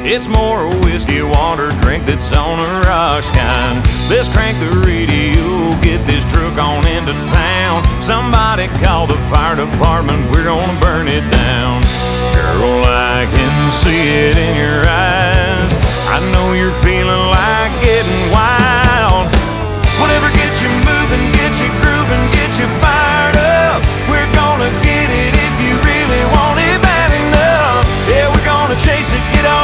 It's more a whiskey water drink that's on a rocks kind. Let's crank the radio, get this truck on into town. Somebody call the fire department, we're gonna burn it down. Girl, I can see it in your